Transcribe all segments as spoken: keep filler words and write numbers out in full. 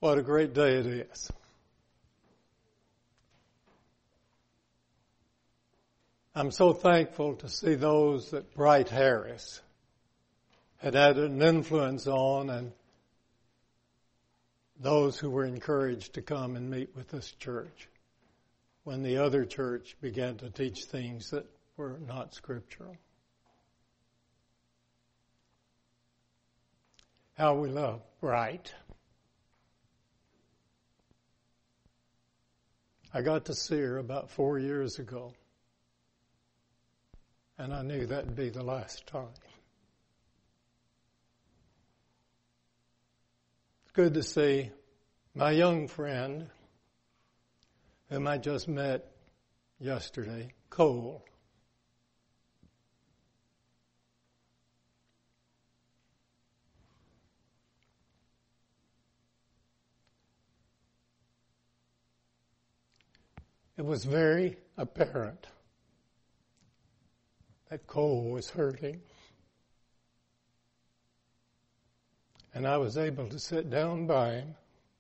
What a great day it is. I'm so thankful to see those that Bright Harris had had an influence on, and those who were encouraged to come and meet with this church when the other church began to teach things that were not scriptural. How we love Bright. I got to see her about four years ago, and I knew that would be the last time. It's good to see my young friend, whom I just met yesterday, Cole. It was very apparent that Cole was hurting. And I was able to sit down by him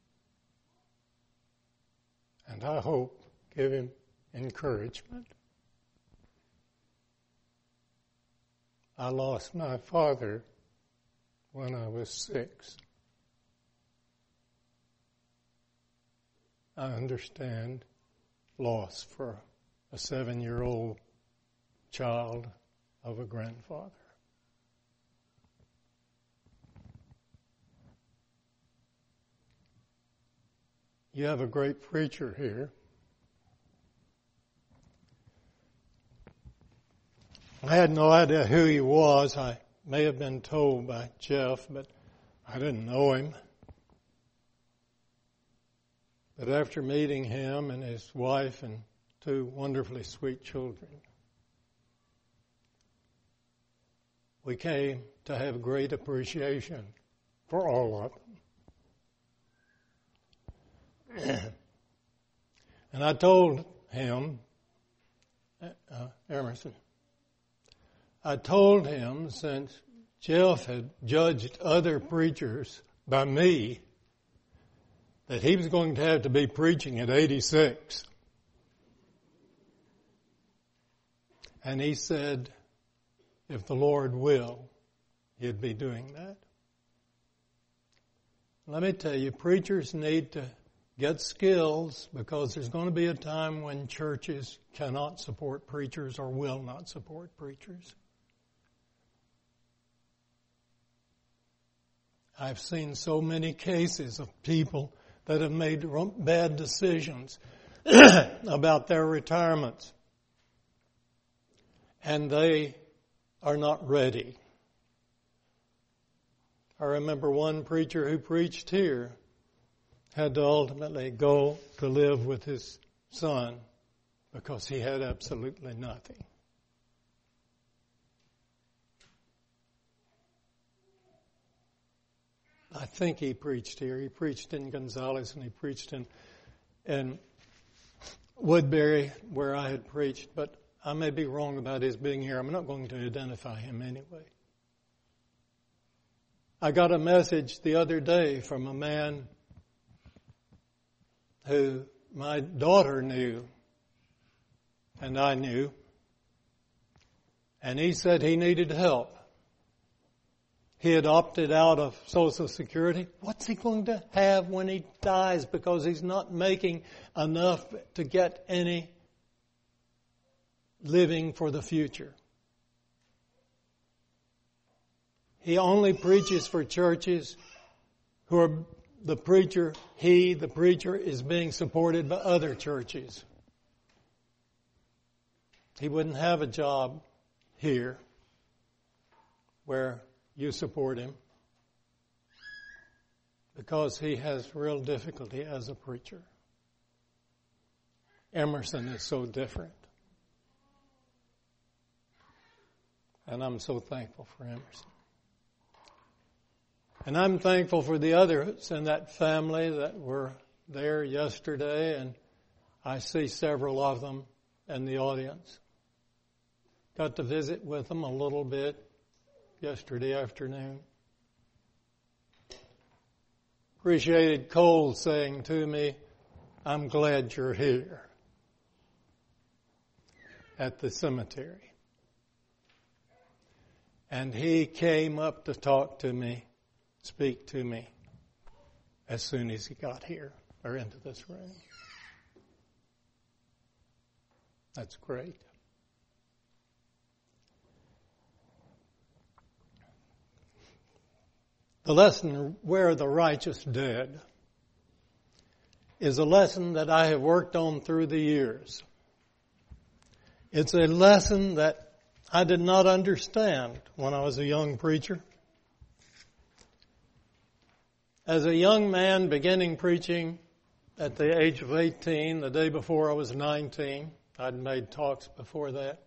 and I hope give him encouragement. I lost my father when I was six. I understand loss for a seven-year-old child of a grandfather. You have a great preacher here. I had no idea who he was. I may have been told by Jeff, but I didn't know him. But after meeting him and his wife and two wonderfully sweet children, we came to have great appreciation for all of them. And I told him, uh, Emerson, I told him since Jeff had judged other preachers by me, that he was going to have to be preaching at eighty-six. And he said, if the Lord will, he'd be doing that. Let me tell you, preachers need to get skills because there's going to be a time when churches cannot support preachers or will not support preachers. I've seen so many cases of people that have made bad decisions about their retirements. And they are not ready. I remember one preacher who preached here had to ultimately go to live with his son because he had absolutely nothing. I think he preached here. He preached in Gonzales and he preached in, in Woodbury where I had preached, but I may be wrong about his being here. I'm not going to identify him anyway. I got a message the other day from a man who my daughter knew and I knew, and he said he needed help. He had opted out of Social Security. What's he going to have when he dies because he's not making enough to get any living for the future? He only preaches for churches who are the preacher, he, the preacher, is being supported by other churches. He wouldn't have a job here where you support him because he has real difficulty as a preacher. Emerson is so different. And I'm so thankful for Emerson. And I'm thankful for the others in that family that were there yesterday, and I see several of them in the audience. Got to visit with them a little bit yesterday afternoon. appreciated Cole saying to me, "I'm glad you're here," at the cemetery. And he came up to talk to me, speak to me, as soon as he got here or into this room. That's great. The lesson, "Where the righteous dead," is a lesson that I have worked on through the years. It's a lesson that I did not understand when I was a young preacher. As a young man beginning preaching at the age of eighteen, the day before I was nineteen, I'd made talks before that.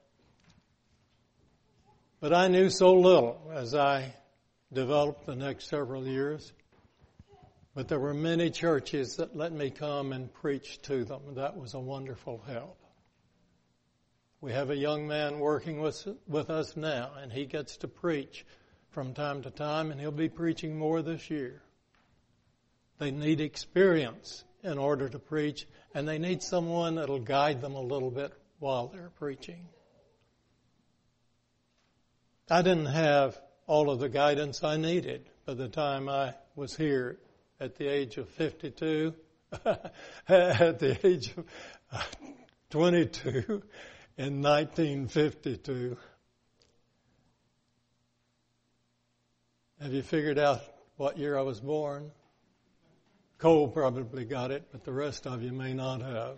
But I knew so little as I developed the next several years. But there were many churches that let me come and preach to them. That was a wonderful help. We have a young man working with, with us now, and he gets to preach from time to time, and he'll be preaching more this year. They need experience in order to preach, and they need someone that'll guide them a little bit while they're preaching. I didn't have all of the guidance I needed by the time I was here at the age of fifty-two, at the age of twenty-two in nineteen fifty-two. Have you figured out what year I was born? Cole probably got it, but the rest of you may not have.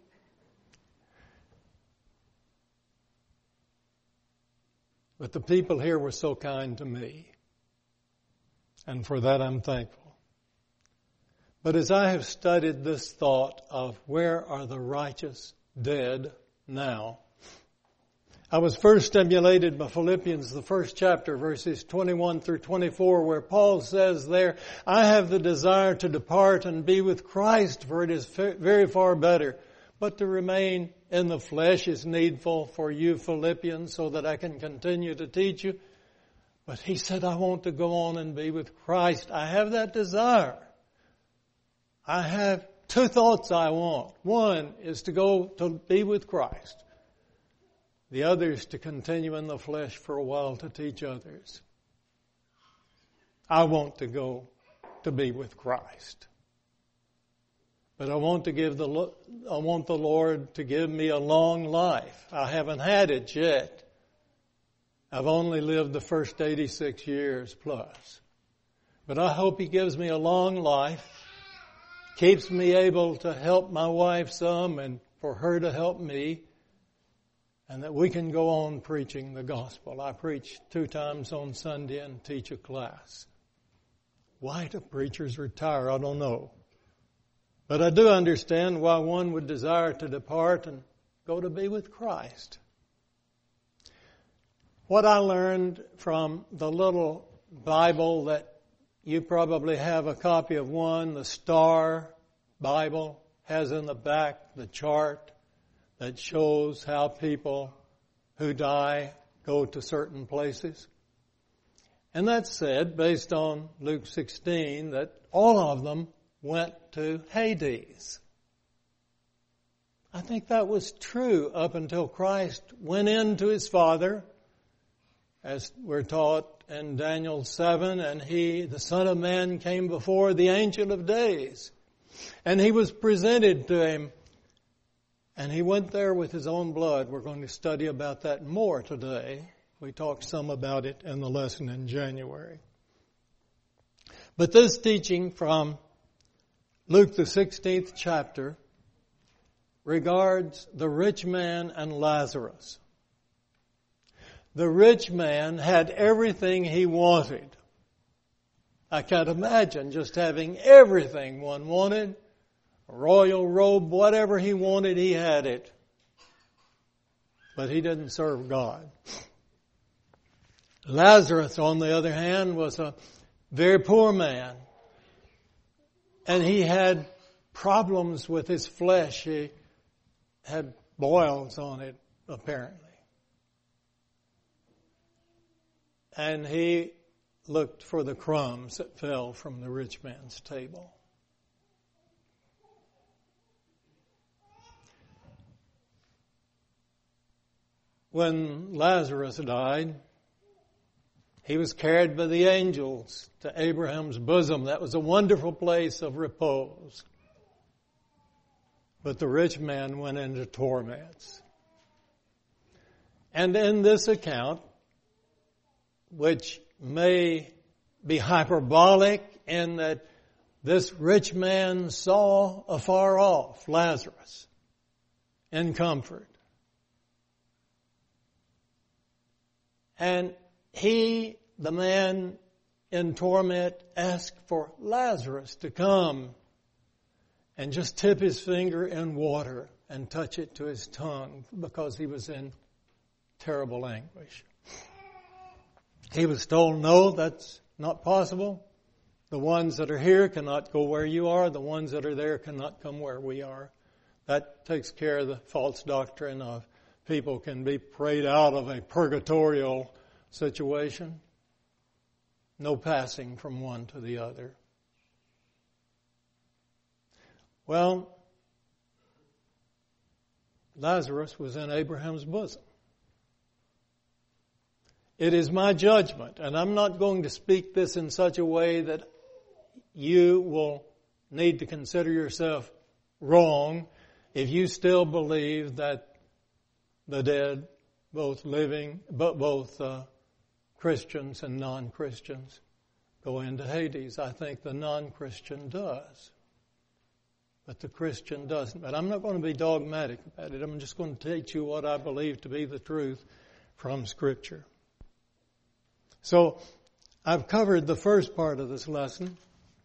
But the people here were so kind to me, and for that I'm thankful. But as I have studied this thought of where are the righteous dead now, I was first stimulated by Philippians, the first chapter, verses twenty-one through twenty-four, where Paul says there, "I have the desire to depart and be with Christ, for it is very far better. But to remain in the flesh is needful for you Philippians, so that I can continue to teach you." But he said, "I want to go on and be with Christ." I have that desire. I have two thoughts I want. One is to go to be with Christ. The other is to continue in the flesh for a while to teach others. I want to go to be with Christ. But I want to give the I want the Lord to give me a long life. I haven't had it yet. I've only lived the first eighty-six years plus. But I hope He gives me a long life, keeps me able to help my wife some and for her to help me, and that we can go on preaching the gospel. I preach two times on Sunday and teach a class. Why do preachers retire? I don't know. But I do understand why one would desire to depart and go to be with Christ. What I learned from the little Bible that you probably have a copy of one, the Star Bible, has in the back the chart that shows how people who die go to certain places. And that said, based on Luke sixteen, that all of them went to Hades. I think that was true up until Christ went into His Father, as we're taught in Daniel seven, and He, the Son of Man, came before the Ancient of Days. And He was presented to Him, and He went there with His own blood. We're going to study about that more today. We talked some about it in the lesson in January. But this teaching from Luke, the sixteenth chapter, regards the rich man and Lazarus. The rich man had everything he wanted. I can't imagine just having everything one wanted. A royal robe, whatever he wanted, he had it. But he didn't serve God. Lazarus, on the other hand, was a very poor man. And he had problems with his flesh. He had boils on it, apparently. And he looked for the crumbs that fell from the rich man's table. When Lazarus died, he was carried by the angels to Abraham's bosom. That was a wonderful place of repose. But the rich man went into torments. And in this account, which may be hyperbolic in that this rich man saw afar off Lazarus in comfort. And he, the man in torment, asked for Lazarus to come and just tip his finger in water and touch it to his tongue because he was in terrible anguish. He was told, no, that's not possible. The ones that are here cannot go where you are. The ones that are there cannot come where we are. That takes care of the false doctrine of people can be prayed out of a purgatorial situation. No passing from one to the other. Well, Lazarus was in Abraham's bosom. It is my judgment, and I'm not going to speak this in such a way that you will need to consider yourself wrong if you still believe that the dead, both living, but both uh, Christians and non-Christians, go into Hades. I think the non-Christian does, but the Christian doesn't. But I'm not going to be dogmatic about it. I'm just going to teach you what I believe to be the truth from Scripture. So, I've covered the first part of this lesson.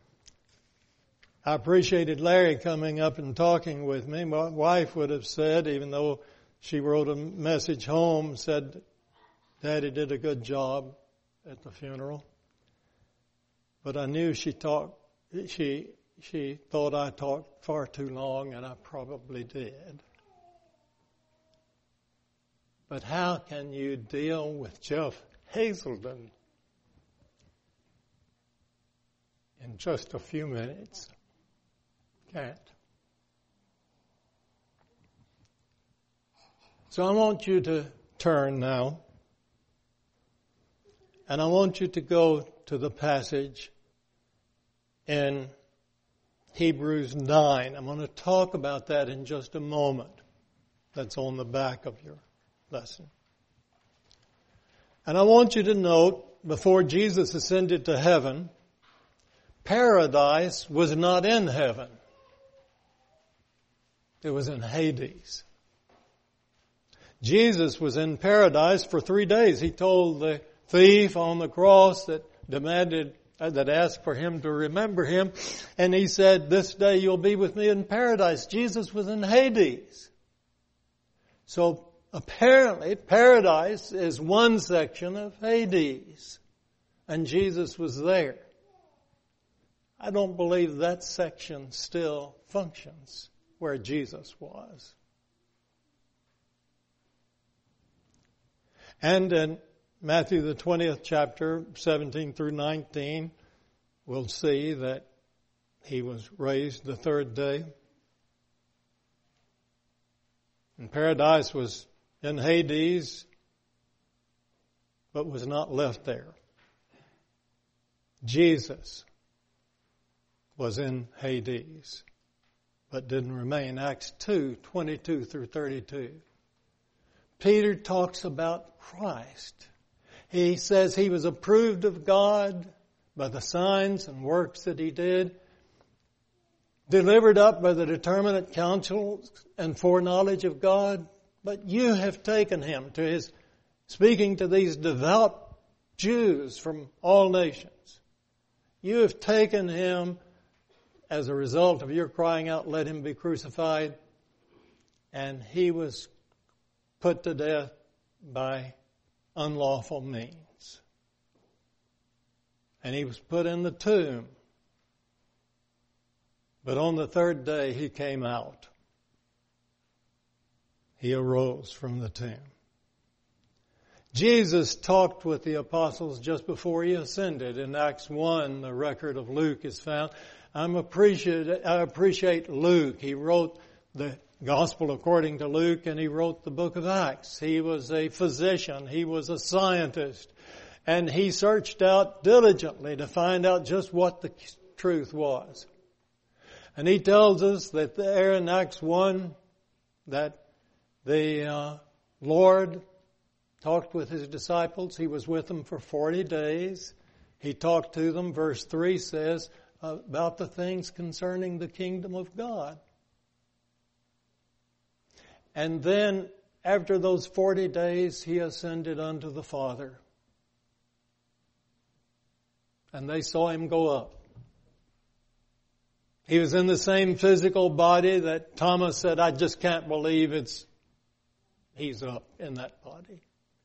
I appreciated Larry coming up and talking with me. My wife would have said, even though she wrote a message home, said, Daddy did a good job at the funeral. But I knew she talked, she, she thought I talked far too long, and I probably did. But how can you deal with Jeff Hazelden in just a few minutes? Can't. So I want you to turn now, and I want you to go to the passage in Hebrews nine. I'm going to talk about that in just a moment. That's on the back of your lesson. And I want you to note, before Jesus ascended to heaven, paradise was not in heaven. It was in Hades. Jesus was in paradise for three days. He told the thief on the cross that demanded, uh, that asked for him to remember him, and he said, this day you'll be with me in paradise. Jesus was in Hades. So apparently paradise is one section of Hades, and Jesus was there. I don't believe that section still functions where Jesus was. And in Matthew the twentieth chapter, seventeen through nineteen, we'll see that he was raised the third day. And paradise was in Hades, but was not left there. Jesus was in Hades, but didn't remain. Acts two, twenty-two through thirty-two. Peter talks about Christ. He says he was approved of God by the signs and works that he did, delivered up by the determinate counsel and foreknowledge of God. But you have taken him, to his speaking to these devout Jews from all nations. You have taken him as a result of your crying out, let him be crucified. And he was put to death by unlawful means. And he was put in the tomb. But on the third day he came out. He arose from the tomb. Jesus talked with the apostles just before he ascended. In Acts one, the record of Luke is found. I'm appreciate, I appreciate Luke. He wrote the Gospel according to Luke, and he wrote the book of Acts. He was a physician. He was a scientist. And he searched out diligently to find out just what the truth was. And he tells us that there in Acts one, that the uh, Lord talked with his disciples. He was with them for forty days. He talked to them, verse three says, about the things concerning the kingdom of God. And then, after those forty days, he ascended unto the Father. And they saw him go up. He was in the same physical body that Thomas said, I just can't believe it's, he's up in that body.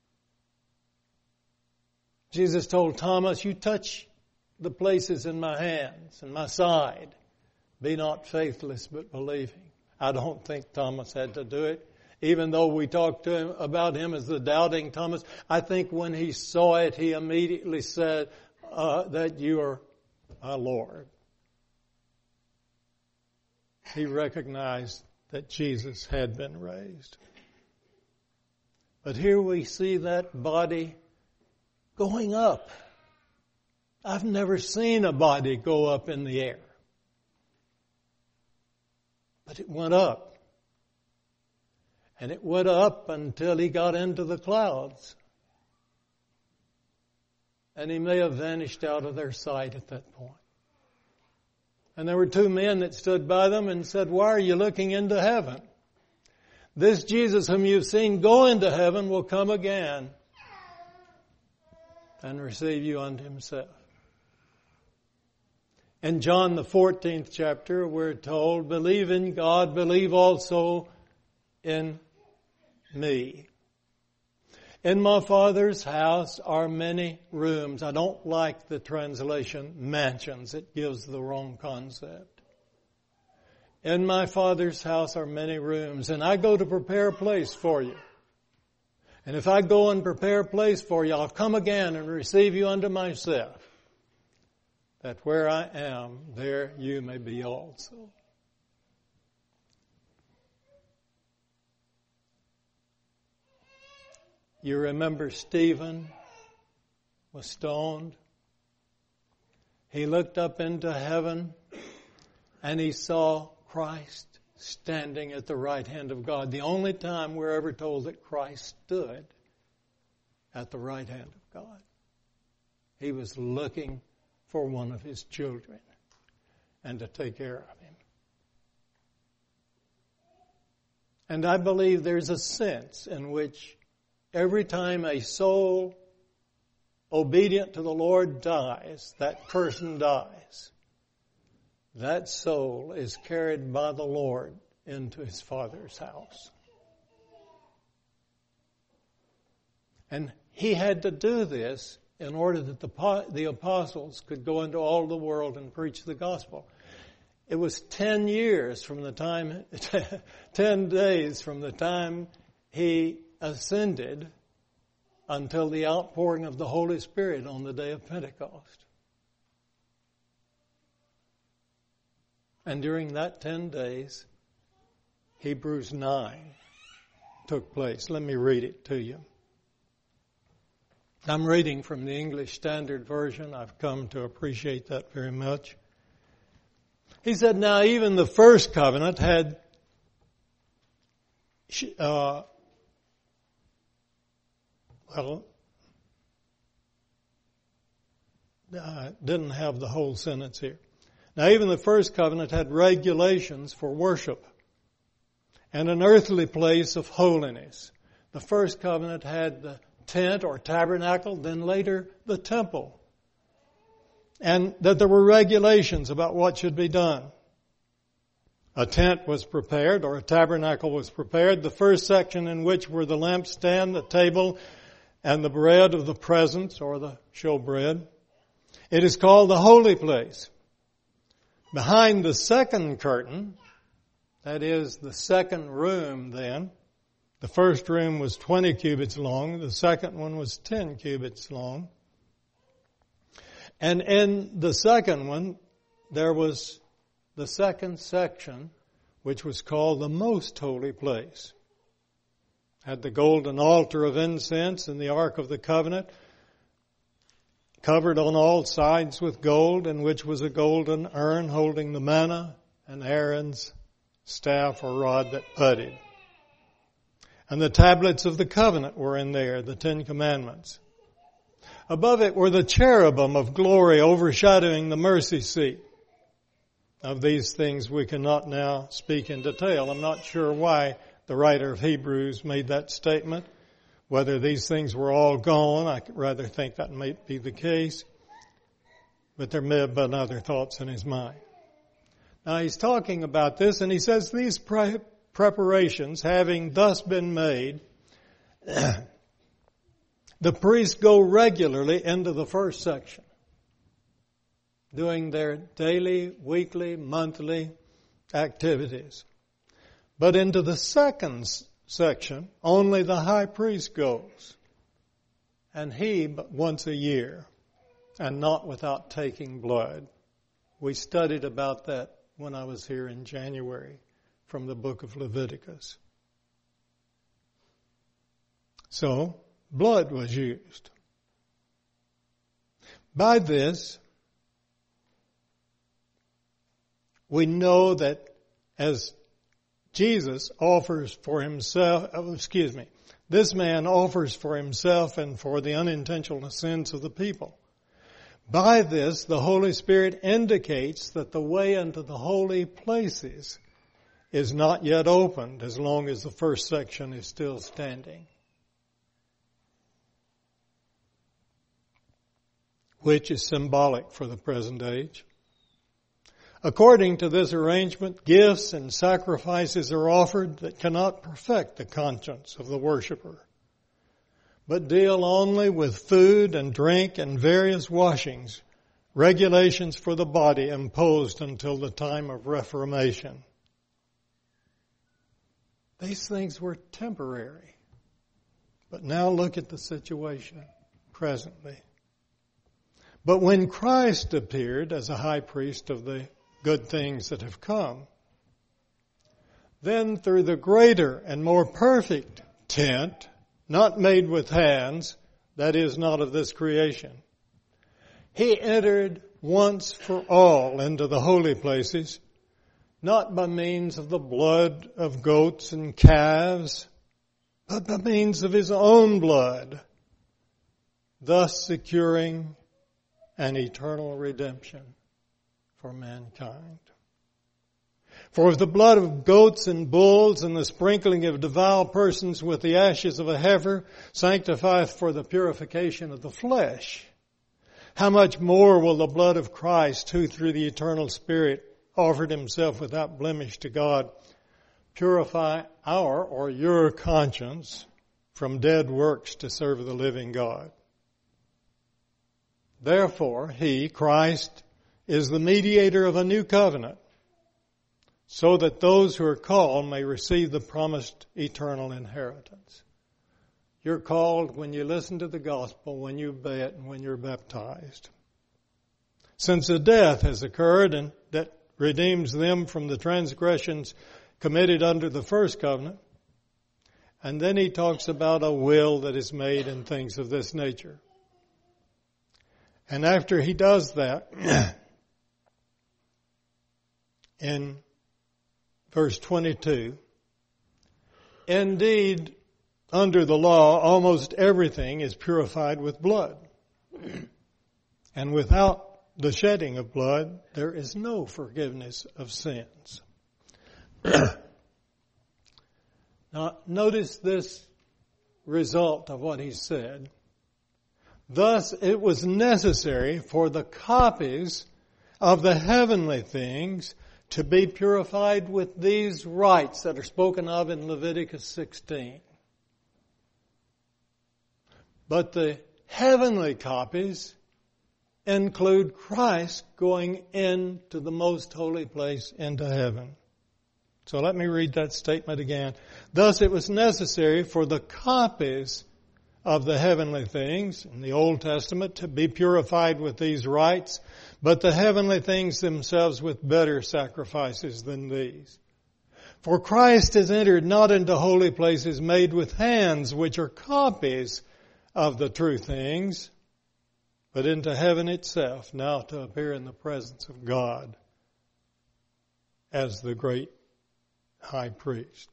Jesus told Thomas, you touch the places in my hands and my side. Be not faithless, but believing. I don't think Thomas had to do it. Even though we talked to him about him as the doubting Thomas, I think when he saw it, he immediately said uh, that you are our Lord. He recognized that Jesus had been raised. But here we see that body going up. I've never seen a body go up in the air. But it went up. And it went up until he got into the clouds. And he may have vanished out of their sight at that point. And there were two men that stood by them and said, why are you looking into heaven? This Jesus whom you've seen go into heaven will come again and receive you unto himself. In John the fourteenth chapter, we're told, believe in God, believe also in me. In my Father's house are many rooms. I don't like the translation mansions. It gives the wrong concept. In my Father's house are many rooms, and I go to prepare a place for you. And if I go and prepare a place for you, I'll come again and receive you unto myself, that where I am, there you may be also. You remember Stephen was stoned. He looked up into heaven and he saw Christ standing at the right hand of God. The only time we're ever told that Christ stood at the right hand of God. He was looking for one of his children and to take care of him. And I believe there's a sense in which every time a soul obedient to the Lord dies, that person dies. That soul is carried by the Lord into his Father's house. And he had to do this in order that the, the apostles could go into all the world and preach the gospel. It was ten years from the time, ten days from the time he ascended until the outpouring of the Holy Spirit on the day of Pentecost. And during that ten days, Hebrews nine took place. Let me read it to you. I'm reading from the English Standard Version. I've come to appreciate that very much. He said, now even the first covenant had uh, well, I didn't have the whole sentence here. Now even the first covenant had regulations for worship and an earthly place of holiness. The first covenant had the tent or tabernacle, then later the temple. And that there were regulations about what should be done. A tent was prepared, or a tabernacle was prepared, the first section in which were the lampstand, the table, and the bread of the presence, or the showbread. It is called the holy place. Behind the second curtain, that is the second room then, The first room was twenty cubits long. The second one was ten cubits long. And in the second one, there was the second section, which was called the most holy place. Had the golden altar of incense and the Ark of the Covenant, covered on all sides with gold, in which was a golden urn holding the manna and Aaron's staff or rod that budded. And the tablets of the covenant were in there, the Ten Commandments. Above it were the cherubim of glory overshadowing the mercy seat. Of these things we cannot now speak in detail. I'm not sure why the writer of Hebrews made that statement. Whether these things were all gone, I rather think that might be the case. But there may have been other thoughts in his mind. Now he's talking about this, and he says these pre- preparations having thus been made, the priests go regularly into the first section, doing their daily, weekly, monthly activities. But into the second section, only the high priest goes, and he but once a year, and not without taking blood. We studied about that when I was here in January from the book of Leviticus. So, blood was used. By this, we know that as Jesus offers for himself, excuse me, this man offers for himself and for the unintentional sins of the people. By this, the Holy Spirit indicates that the way into the holy places is not yet opened as long as the first section is still standing, which is symbolic for the present age. According to this arrangement, gifts and sacrifices are offered that cannot perfect the conscience of the worshiper, but deal only with food and drink and various washings, regulations for the body imposed until the time of Reformation. These things were temporary, but now look at the situation presently. But when Christ appeared as a high priest of the good things that have come, then through the greater and more perfect tent, not made with hands, that is not of this creation, he entered once for all into the holy places, not by means of the blood of goats and calves, but by means of his own blood, thus securing an eternal redemption for mankind. For if the blood of goats and bulls and the sprinkling of devout persons with the ashes of a heifer sanctifieth for the purification of the flesh, how much more will the blood of Christ, who through the eternal Spirit offered himself without blemish to God, purify our or your conscience from dead works to serve the living God? Therefore, he, Christ, is the mediator of a new covenant, so that those who are called may receive the promised eternal inheritance. You're called when you listen to the gospel, when you obey it, and when you're baptized. Since a death has occurred and that redeems them from the transgressions committed under the first covenant, and then he talks about a will that is made and things of this nature. And after he does that, in verse twenty-two, indeed, under the law, almost everything is purified with blood. And without the shedding of blood, there is no forgiveness of sins. Now, notice this result of what he said. Thus, it was necessary for the copies of the heavenly things to be purified with these rites that are spoken of in Leviticus sixteen. But the heavenly copies include Christ going into the most holy place, into heaven. So let me read that statement again. Thus it was necessary for the copies of the heavenly things in the Old Testament to be purified with these rites, but the heavenly things themselves with better sacrifices than these. For Christ has entered not into holy places made with hands, which are copies of the true things, but into heaven itself, now to appear in the presence of God as the great high priest.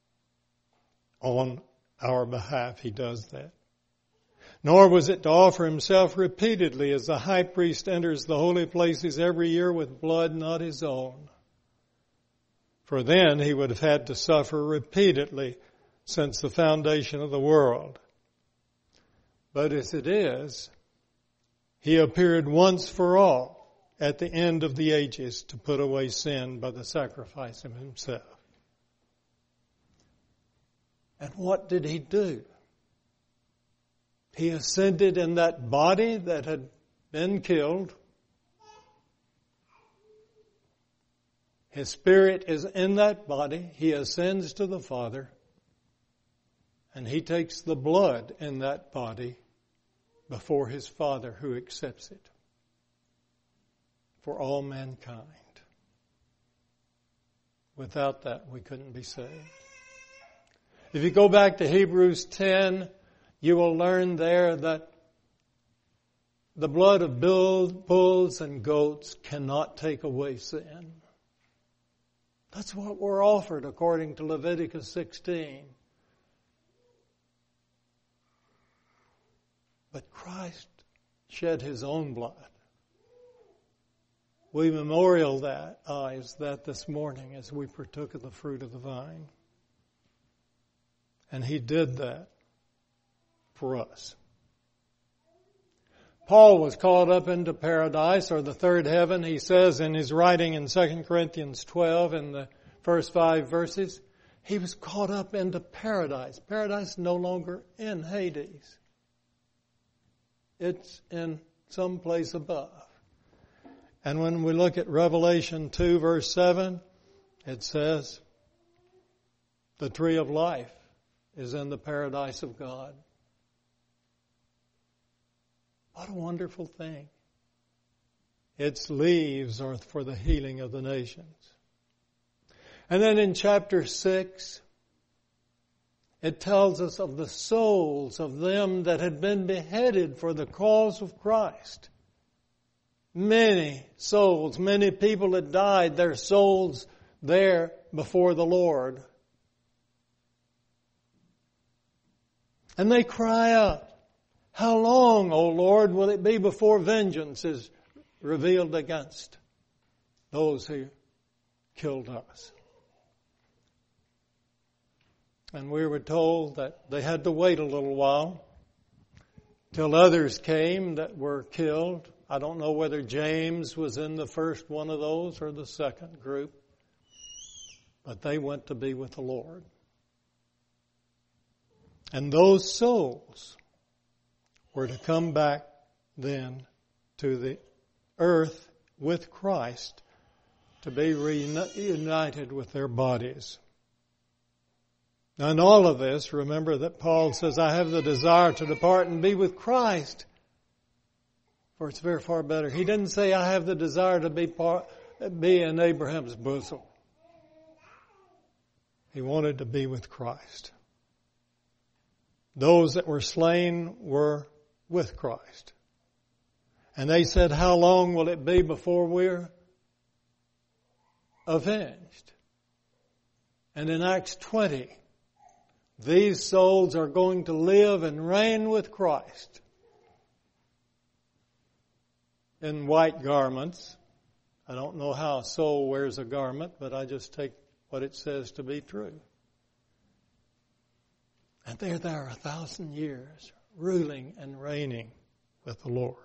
On our behalf, he does that. Nor was it to offer himself repeatedly as the high priest enters the holy places every year with blood not his own. For then he would have had to suffer repeatedly since the foundation of the world. But as it is, he appeared once for all at the end of the ages to put away sin by the sacrifice of himself. And what did he do? He ascended in that body that had been killed. His spirit is in that body. He ascends to the Father. And he takes the blood in that body before his Father who accepts it for all mankind. Without that, we couldn't be saved. If you go back to Hebrews ten, you will learn there that the blood of bulls and goats cannot take away sin. That's what we're offered according to Leviticus sixteen. But Christ shed his own blood. We memorialize that, uh, that this morning as we partook of the fruit of the vine. And he did that for us. Paul was caught up into paradise, or the third heaven. He says in his writing in Second Corinthians twelve, in the first five verses, he was caught up into paradise. Paradise no longer in Hades. It's in some place above. And when we look at Revelation two, verse seven, it says, the tree of life is in the paradise of God. What a wonderful thing. Its leaves are for the healing of the nations. And then in chapter six, it tells us of the souls of them that had been beheaded for the cause of Christ. Many souls, many people had died, their souls there before the Lord. And they cry out, how long, O Lord, will it be before vengeance is revealed against those who killed us? And we were told that they had to wait a little while till others came that were killed. I don't know whether James was in the first one of those or the second group, but they went to be with the Lord. And those souls were to come back then to the earth with Christ to be reunited with their bodies. Now in all of this, remember that Paul says, I have the desire to depart and be with Christ, for it's very far better. He didn't say, I have the desire to be part, be in Abraham's bosom. He wanted to be with Christ. Those that were slain were with Christ. And they said, how long will it be before we're avenged? And in Acts twenty, these souls are going to live and reign with Christ in white garments. I don't know how a soul wears a garment, but I just take what it says to be true. And they're there a thousand years, ruling and reigning with the Lord.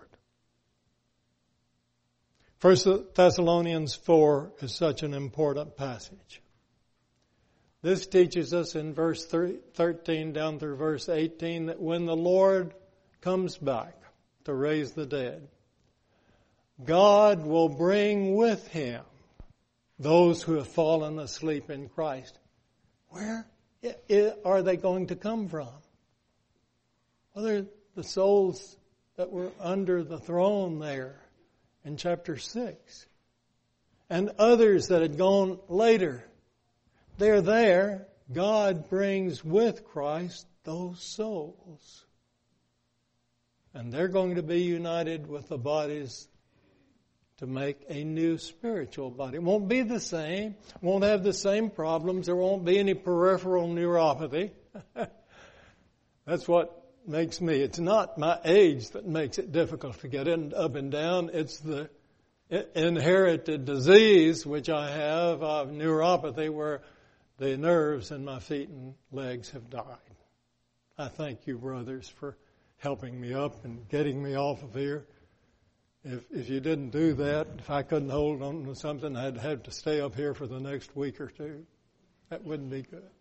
First Thessalonians four is such an important passage. This teaches us in verse thirteen down through verse eighteen that when the Lord comes back to raise the dead, God will bring with him those who have fallen asleep in Christ. Where are they going to come from? Well, they're the souls that were under the throne there in chapter six. And others that had gone later. They're there. God brings with Christ those souls. And they're going to be united with the bodies to make a new spiritual body. It won't be the same. Won't have the same problems. There won't be any peripheral neuropathy. That's what makes me. It's not my age that makes it difficult to get in, up and down. It's the inherited disease which I have of neuropathy where the nerves in my feet and legs have died. I thank you, brothers, for helping me up and getting me off of here. If if you didn't do that, if I couldn't hold on to something, I'd have to stay up here for the next week or two. That wouldn't be good.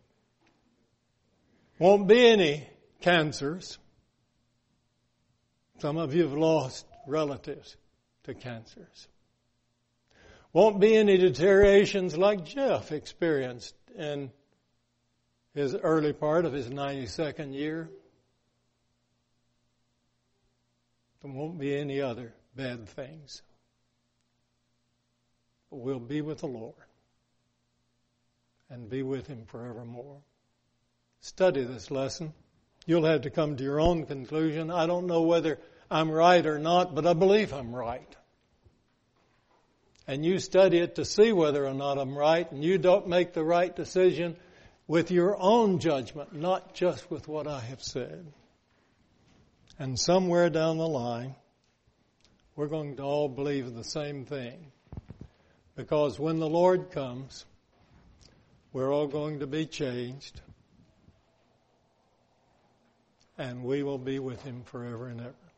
Won't be any cancers. Some of you have lost relatives to cancers. Won't be any deteriorations like Jeff experienced in his early part of his ninety-second year. There won't be any other bad things. But we'll be with the Lord and be with Him forevermore. Study this lesson. You'll have to come to your own conclusion. I don't know whether I'm right or not, but I believe I'm right. And you study it to see whether or not I'm right, and you don't make the right decision with your own judgment, not just with what I have said. And somewhere down the line, we're going to all believe the same thing. Because when the Lord comes, we're all going to be changed. And we will be with Him forever and ever.